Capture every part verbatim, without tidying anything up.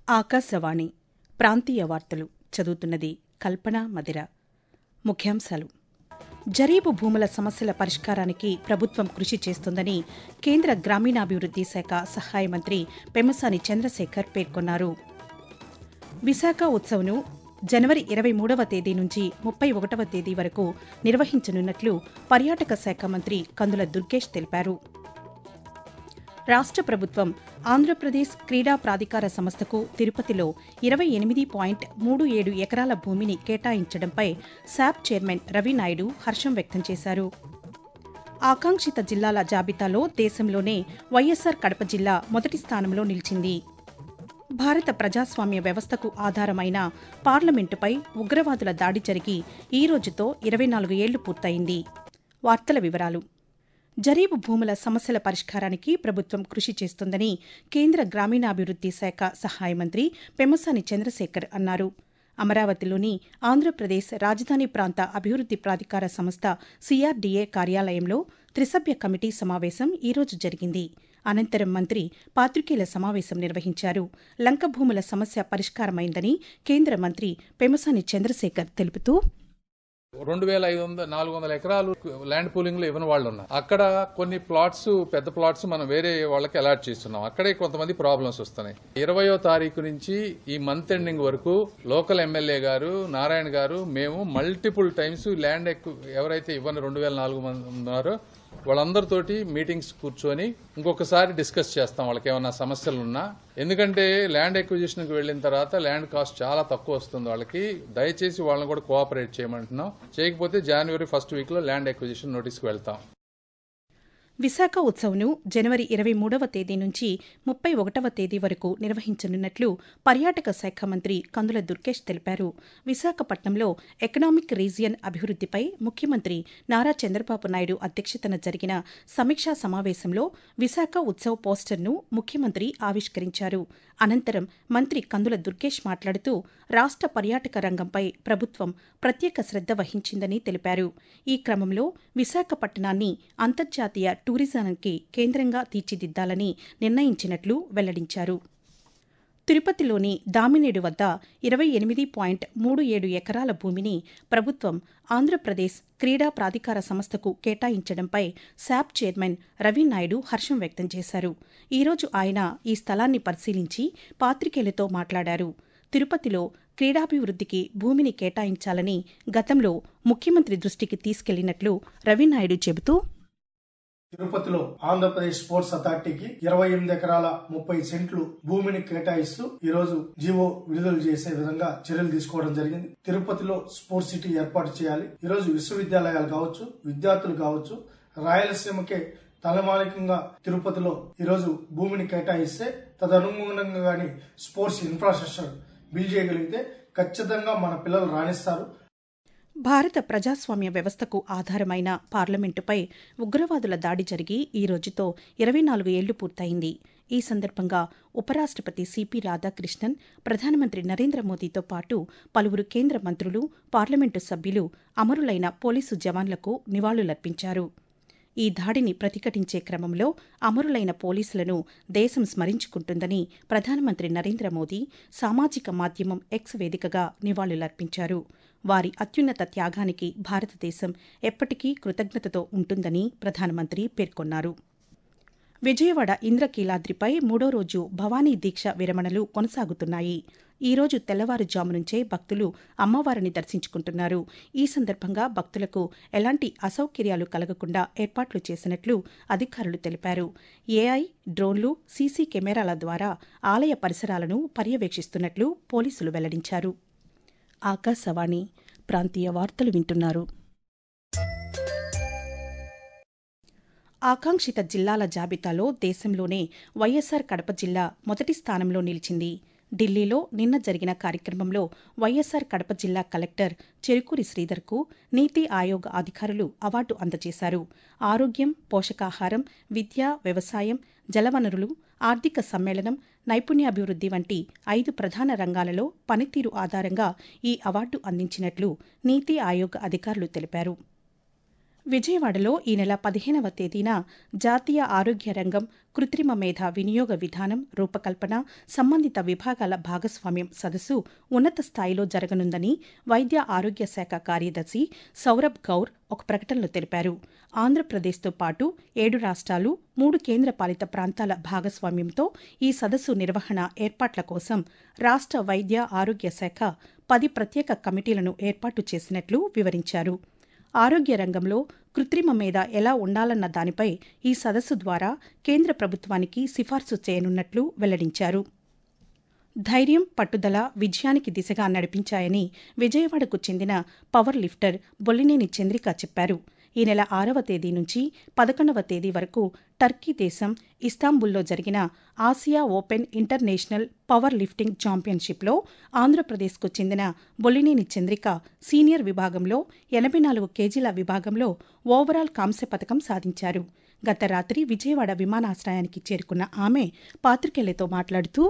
ఆకాశవాణి ప్రాంతీయ వార్తలు చదువుతున్నది కల్పన మదిర. ముఖ్యాంశాలు: జరీబు భూముల సమస్యల పరిష్కారానికి ప్రభుత్వం కృషి చేస్తోందని కేంద్ర గ్రామీణాభివృద్ది శాఖ సహాయ మంత్రి పెమ్మసాని చంద్రశేఖర్ పేర్కొన్నారు. విశాఖ ఉత్సవ్ను జనవరి ఇరవై మూడవ తేదీ నుంచి ముప్పై ఒకటవ తేదీ వరకు నిర్వహించనున్నట్లు పర్యాటక శాఖ మంత్రి కందుల దుర్గేష్ తెలిపారు. రాష్ట్ర ప్రభుత్వం ఆంధ్రప్రదేశ్ క్రీడా ప్రాధికార సంస్థకు తిరుపతిలో ఇరవై ఎనిమిది పాయింట్ మూడు ఏడు ఎకరాల భూమిని కేటాయించడంపై శాప్ చైర్మన్ రవినాయుడు హర్షం వ్యక్తం చేశారు. ఆకాంక్షిత జిల్లాల జాబితాలో దేశంలోనే వైఎస్సార్ కడప జిల్లా మొదటి స్థానంలో నిలిచింది. భారత ప్రజాస్వామ్య వ్యవస్థకు ఆధారమైన పార్లమెంటుపై ఉగ్రవాదుల దాడి జరిగి ఈ రోజుతో ఇరవై నాలుగు ఏళ్లు పూర్తయింది. వార్తల వివరాలు: జరీబు భూముల సమస్యల పరిష్కారానికి ప్రభుత్వం కృషి చేస్తోందని కేంద్ర గ్రామీణాభివృద్ది శాఖ సహాయ మంత్రి పెమ్మసాని చంద్రశేఖర్ అన్నారు. అమరావతిలోని ఆంధ్రప్రదేశ్ రాజధాని ప్రాంత అభివృద్ది ప్రాధికార సంస్థ సీఆర్డీఏ కార్యాలయంలో త్రిసభ్య కమిటీ సమావేశం ఈరోజు జరిగింది. అనంతరం మంత్రి పాత్రికేయుల సమావేశం నిర్వహించారు. లంక భూముల సమస్య పరిష్కారమైందని కేంద్ర మంత్రి పెమ్మసాని చంద్రశేఖర్ తెలుపుతూ, రెండు వేల ఐదు వందల నాలుగు వందల ఎకరాలు ల్యాండ్ పూలింగ్ లో ఇవ్వని వాళ్ళు ఉన్నారు. అక్కడ కొన్ని ప్లాట్స్ పెద్ద ప్లాట్స్ మనం వేరే వాళ్ళకి అలాట్ చేస్తున్నాం. అక్కడే కొంతమంది ప్రాబ్లమ్స్ వస్తున్నాయి. ఇరవయో తారీఖు నుంచి ఈ మంత్ ఎండింగ్ వరకు లోకల్ ఎమ్మెల్యే గారు నారాయణ గారు మేము మల్టిపుల్ టైమ్స్ ల్యాండ్ ఎవరైతే ఇవ్వని రెండు వేల నాలుగు మంది ఉన్నారో వాళ్ళందరితోటి మీటింగ్స్ కూర్చొని ఇంకొకసారి డిస్కస్ చేస్తాం వాళ్ళకి ఏమైనా సమస్యలు ఉన్నా. ఎందుకంటే ల్యాండ్ ఎక్విజిషన్కి వెళ్ళిన తర్వాత ల్యాండ్ కాస్ట్ చాలా తక్కువ వస్తుంది వాళ్ళకి. దయచేసి వాళ్ళని కూడా కోఆపరేట్ చేయమంటున్నాం. చేయకపోతే జనవరి ఫస్ట్ వీక్ లో ల్యాండ్ ఎక్విజిషన్ నోటీస్కి వెళ్తాం. విశాఖ ఉత్సవ్ను జనవరి ఇరవై మూడవ తేదీ నుంచి ముప్పై ఒకటవ తేదీ వరకు నిర్వహించనున్నట్లు పర్యాటక శాఖ మంత్రి కందుల దుర్గేష్ తెలిపారు. విశాఖపట్నంలో ఎకనామిక్ రీజియన్ అభివృద్దిపై ముఖ్యమంత్రి నారా చంద్రబాబు నాయుడు అధ్యక్షతన జరిగిన సమీక్షా సమావేశంలో విశాఖ ఉత్సవ్ పోస్టర్ను ముఖ్యమంత్రి ఆవిష్కరించారు. అనంతరం మంత్రి కందుల దుర్గేష్ మాట్లాడుతూ రాష్ట్ర పర్యాటక రంగంపై ప్రభుత్వం ప్రత్యేక శ్రద్ధ వహించిందని తెలిపారు. ఈ క్రమంలో విశాఖపట్నాన్ని అంతర్జాతీయ టూరిజానికి కేంద్రంగా తీర్చిదిద్దాలని నిర్ణయించినట్లు వెల్లడించారు. తిరుపతిలోని దామినేడు వద్ద ఇరవై ఎనిమిది పాయింట్ మూడు ఏడు ఎకరాల భూమిని ప్రభుత్వం ఆంధ్రప్రదేశ్ క్రీడా ప్రాధికార సంస్థకు కేటాయించడంపై శాప్ చైర్మన్ రవినాయుడు హర్షం వ్యక్తం చేశారు. ఈరోజు ఆయన ఈ స్థలాన్ని పరిశీలించి పాత్రికేయులతో మాట్లాడారు. తిరుపతిలో క్రీడాభివృద్దికి భూమిని కేటాయించాలని గతంలో ముఖ్యమంత్రి దృష్టికి తీసుకెళ్లినట్లు రవినాయుడు చెబుతూ, తిరుపతిలో ఆంధ్రప్రదేశ్ స్పోర్ట్స్ అథారిటీకి ఇరవై ఎనిమిది ఎకరాల ముప్పై సెంట్లు భూమిని కేటాయిస్తూ ఈ రోజు జీవో విడుదల చేసే విధంగా చర్యలు తీసుకోవడం జరిగింది. తిరుపతిలో స్పోర్ట్స్ సిటీ ఏర్పాటు చేయాలి. ఈ రోజు విశ్వవిద్యాలయాలు కావచ్చు, విద్యార్థులు కావచ్చు, రాయలసీమకే తలమానికంగా తిరుపతిలో ఈ రోజు భూమిని కేటాయిస్తే తదనుగుణంగా గాని స్పోర్ట్స్ ఇన్ఫ్రాస్ట్రక్చర్ బిల్డ్ చేయగలిగితే ఖచ్చితంగా మన పిల్లలు రాణిస్తారు. భారత ప్రజాస్వామ్య వ్యవస్థకు ఆధారమైన పార్లమెంటుపై ఉగ్రవాదుల దాడి జరిగి ఈ రోజుతో ఇరవై నాలుగు ఏళ్లు పూర్తయింది. ఈ సందర్భంగా ఉపరాష్టపతి సిపి రాధాకృష్ణన్, ప్రధానమంత్రి నరేంద్ర మోదీతో పాటు పలువురు కేంద్ర మంత్రులు, పార్లమెంటు సభ్యులు అమరులైన పోలీసు జవాన్లకు నివాళులర్పించారు. ఈ దాడిని ప్రతిఘటించే క్రమంలో అమరులైన పోలీసులను దేశం స్మరించుకుంటుందని ప్రధానమంత్రి నరేంద్ర మోదీ సామాజిక మాధ్యమం ఎక్స్ వేదికగా నివాళులర్పించారు. వారి అత్యున్నత త్యాగానికి భారతదేశం ఎప్పటికీ కృతజ్ఞతతో ఉంటుందని ప్రధానమంత్రి పేర్కొన్నారు. విజయవాడ ఇంద్రకీలాద్రిపై మూడో రోజు భవానీ దీక్ష విరమణలు కొనసాగుతున్నాయి. ఈ రోజు తెల్లవారుజాము నుంచే భక్తులు అమ్మవారిని దర్శించుకుంటున్నారు. ఈ సందర్భంగా భక్తులకు ఎలాంటి అసౌకర్యాలు కలగకుండా ఏర్పాట్లు చేసినట్లు అధికారులు తెలిపారు. ఏఐ, డ్రోన్లు, సీసీ కెమెరాల ద్వారా ఆలయ పరిసరాలను పర్యవేక్షిస్తున్నట్లు పోలీసులు వెల్లడించారు. ఆకాశవాణి ప్రాంతీయ వార్తలు వింటున్నారు. ఆకాంక్షిత జిల్లాల జాబితాలో దేశంలోనే వైఎస్సార్ కడప జిల్లా మొదటి స్థానంలో నిలిచింది. ఢిల్లీలో నిన్న జరిగిన కార్యక్రమంలో వైఎస్సార్ కడప జిల్లా కలెక్టర్ చెరుకూరి శ్రీధర్కు నీతి ఆయోగ్ అధికారులు అవార్డు అందజేశారు. ఆరోగ్యం, పోషకాహారం, విద్య, వ్యవసాయం, జలవనరులు, ఆర్థిక సమ్మేళనం, నైపుణ్యాభివృద్ది వంటి ఐదు ప్రధాన రంగాలలో పనితీరు ఆధారంగా ఈ అవార్డు అందించినట్లు నీతి ఆయోగ్ అధికారులు తెలిపారు. విజయవాడలో ఈ నెల పదిహేనవ తేదీన జాతీయ ఆరోగ్య రంగం కృత్రిమ మేధ వినియోగ విధానం రూపకల్పన సంబంధిత విభాగాల భాగస్వామ్యం సదస్సు ఉన్నత స్థాయిలో జరగనుందని వైద్య ఆరోగ్య శాఖ కార్యదర్శి సౌరభ్ గౌర్ ఒక ప్రకటనలో తెలిపారు. ఆంధ్రప్రదేశ్తో పాటు ఏడు రాష్ట్రాలు మూడు కేంద్రపాలిత ప్రాంతాల భాగస్వామ్యంతో ఈ సదస్సు నిర్వహణ ఏర్పాట్ల కోసం రాష్ట్ర వైద్య ఆరోగ్య శాఖ పది ప్రత్యేక కమిటీలను ఏర్పాటు చేసినట్లు వివరించారు. ఆరోగ్య రంగంలో కృత్రిమ మేధ ఎలా ఉండాలన్న దానిపై ఈ సదస్సు ద్వారా కేంద్ర ప్రభుత్వానికి సిఫార్సు చేయనున్నట్లు వెల్లడించారు. ధైర్యం పట్టుదల విజయానికి దిశగా నడిపించాయని విజయవాడకు చెందిన పవర్ లిఫ్టర్ బొల్లినేని చంద్రిక చెప్పారు. ఈ నెల ఆరవ తేదీ నుంచి పదకొండవ తేదీ వరకు టర్కీ దేశం ఇస్తాంబుల్లో జరిగిన Asia open international power lifting ఛాంపియన్షిప్లో ఆంధ్రప్రదేశ్కు చెందిన బొల్లినేని చంద్రిక సీనియర్ విభాగంలో ఎనభై నాలుగు కేజీల విభాగంలో ఓవరాల్ కాంస్య పథకం సాధించారు. గత రాత్రి విజయవాడ విమానాశ్రయానికి చేరుకున్న ఆమె పాత్రికేయులతో మాట్లాడుతూ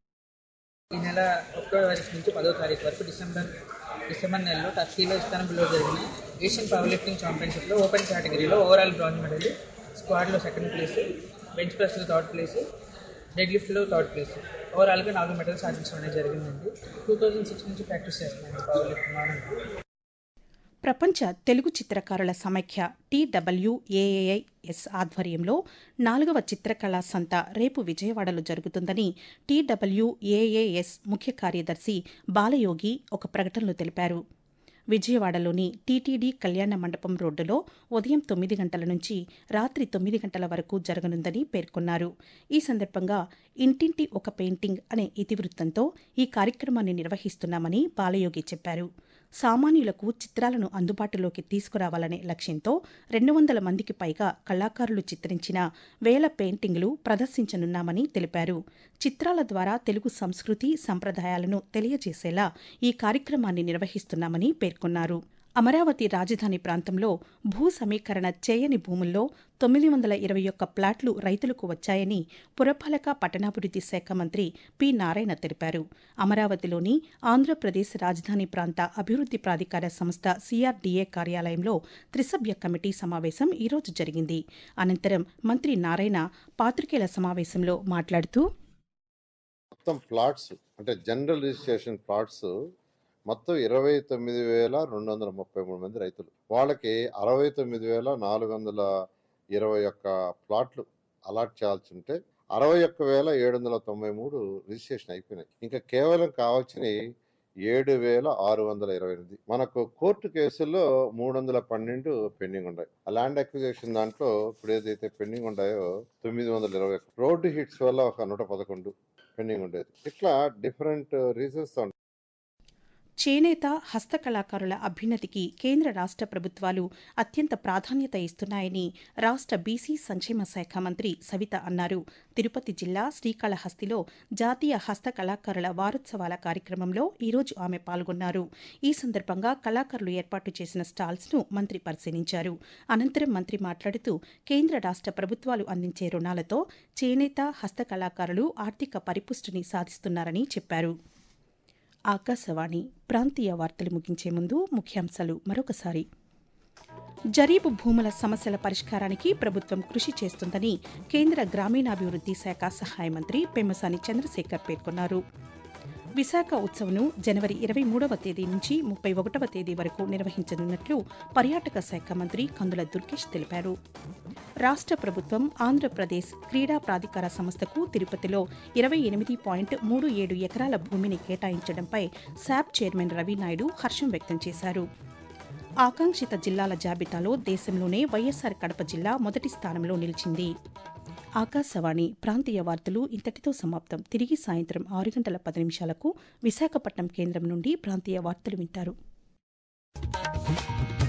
ఈ నెల ఒకటో తారీఖు నుంచి పదో తారీఖు వరకు డిసెంబర్ డిసెంబర్ నెలలో టర్కీలో ఇస్తాంబుల్లో జరిగిన ఏషియన్ పవర్ లిఫ్టింగ్ ఛాంపియన్షిప్లో ఓపెన్ కేటగిరీలో ఓవరాల్ బ్రాంజ్ మెడల్, స్క్వాడ్లో సెకండ్ ప్లేస్, బెంచ్ ప్రెస్లో థర్డ్ ప్లేస్, డెడ్ లిఫ్ట్లో థర్డ్ ప్లేస్, ఓవరాల్గా నాలుగు మెడల్స్ సాధించడం అనేది జరిగిందండి. టూ థౌజండ్ సిక్స్ నుంచి ప్రాక్టీస్ చేస్తున్నాను పవర్ లిఫ్టింగ్ మార్నింగ్. ప్రపంచ తెలుగు చిత్రకారుల సమైక్య టీడబ్ల్యూఏఐఎస్ ఆధ్వర్యంలో నాలుగవ చిత్రకళా సంత రేపు విజయవాడలో జరుగుతుందని టీడబ్ల్యూఏఐఎస్ ముఖ్య కార్యదర్శి బాలయోగి ఒక ప్రకటనలో తెలిపారు. విజయవాడలోని టీటీడీ కళ్యాణ మండపం రోడ్డులో ఉదయం తొమ్మిది గంటల నుంచి రాత్రి తొమ్మిది గంటల వరకు జరగనుందని పేర్కొన్నారు. ఈ సందర్భంగా ఇంటింటి ఒక పెయింటింగ్ అనే ఇతివృత్తంతో ఈ కార్యక్రమాన్ని నిర్వహిస్తున్నామని బాలయోగి చెప్పారు. సామాన్యులకు చిత్రాలను అందుబాటులోకి తీసుకురావాలనే లక్ష్యంతో రెండు వందల మందికి పైగా కళాకారులు చిత్రించిన వేల పెయింటింగ్లు ప్రదర్శించనున్నామని తెలిపారు. చిత్రాల ద్వారా తెలుగు సంస్కృతి సంప్రదాయాలను తెలియజేసేలా ఈ కార్యక్రమాన్ని నిర్వహిస్తున్నామని పేర్కొన్నారు. అమరావతి రాజధాని ప్రాంతంలో భూ సమీకరణ చేయని భూముల్లో తొమ్మిది వందల ఇరవై ఒక్క ప్లాట్లు రైతులకు వచ్చాయని పురపాలక పట్టణాభివృద్ది శాఖ మంత్రి పి నారాయణ తెలిపారు. అమరావతిలోని ఆంధ్రప్రదేశ్ రాజధాని ప్రాంత అభివృద్ది ప్రాధికార సంస్థ సీఆర్డీఏ కార్యాలయంలో త్రిసభ్య కమిటీ సమావేశం ఈరోజు జరిగింది. అనంతరం మంత్రి నారాయణ పాత్రికేయుల సమావేశంలో మాట్లాడుతూ మొత్తం ప్లాట్స్ అంటే జనరల్ రిజిస్ట్రేషన్ ప్లాట్స్ మొత్తం ఇరవై తొమ్మిది వేల రెండు వందల ముప్పై మూడు మంది రైతులు, వాళ్ళకి అరవై తొమ్మిది వేల నాలుగు వందల ఇరవై ఒక్క ప్లాట్లు అలాట్ చేయాల్సి ఉంటే అరవై ఒక్క వేల ఏడు వందల తొంభై మూడు రిజిస్ట్రేషన్ అయిపోయినాయి. ఇంకా కేవలం కావాల్సినవి ఏడు వేల ఆరు వందల ఇరవై ఎనిమిది. మనకు కోర్టు కేసుల్లో మూడు వందల పన్నెండు పెండింగ్ ఉన్నాయి. ఆ ల్యాండ్ అక్విజిషన్ దాంట్లో ఇప్పుడు ఏదైతే పెండింగ్ ఉన్నాయో తొమ్మిది వందల ఇరవై రోడ్డు హిట్స్ వల్ల ఒక నూట పదకొండు పెండింగ్ ఉండేది. ఇట్లా డిఫరెంట్ రీజన్స్. చేనేత హస్తకళాకారుల అభ్యున్నతికి కేంద్ర రాష్ట్ర ప్రభుత్వాలు అత్యంత ప్రాధాన్యత ఇస్తున్నాయని రాష్ట్ర బీసీ సంక్షేమ శాఖ మంత్రి సవిత అన్నారు. తిరుపతి జిల్లా శ్రీకాళహస్తిలో జాతీయ హస్తకళాకారుల వారోత్సవాల కార్యక్రమంలో ఈరోజు ఆమె పాల్గొన్నారు. ఈ సందర్భంగా కళాకారులు ఏర్పాటు చేసిన స్టాల్స్ను మంత్రి పరిశీలించారు. అనంతరం మంత్రి మాట్లాడుతూ కేంద్ర రాష్ట్ర ప్రభుత్వాలు అందించే రుణాలతో చేనేత హస్తకళాకారులు ఆర్థిక పరిపుష్టిని సాధిస్తున్నారని చెప్పారు. ఆకాశవాణి ప్రాంతీయ వార్తలు ముగించే ముందు ముఖ్యాంశాలు మరొకసారి. జరీబు భూముల సమస్యల పరిష్కారానికి ప్రభుత్వం కృషి చేస్తుందని కేంద్ర గ్రామీణాభివృద్ది శాఖ సహాయ మంత్రి పెమ్మసాని చంద్రశేఖర్ పేర్కొన్నారు. విశాఖ ఉత్సవ్ను జనవరి ఇరవై మూడవ తేదీ నుంచి ముప్పై ఒకటవ తేదీ వరకు నిర్వహించనున్నట్లు పర్యాటక శాఖ మంత్రి కందుల దుర్గేష్ తెలిపారు. రాష్ట్ర ప్రభుత్వం ఆంధ్రప్రదేశ్ క్రీడా ప్రాధికార సంస్థకు తిరుపతిలో ఇరవై ఎనిమిది పాయింట్ మూడు ఏడు ఎకరాల భూమిని కేటాయించడంపై శాప్ చైర్మన్ రవినాయుడు హర్షం వ్యక్తం చేశారు. ఆకాంక్షిత జిల్లాల జాబితాలో దేశంలోనే వైఎస్సార్ కడప జిల్లా మొదటి స్థానంలో నిలిచింది. ఆకాశవాణి ప్రాంతీయ వార్తలు ఇంతటితో సమాప్తం. తిరిగి సాయంత్రం ఆరు గంటల పది నిమిషాలకు విశాఖపట్నం కేంద్రం నుండి ప్రాంతీయ వార్తలు వింటారు.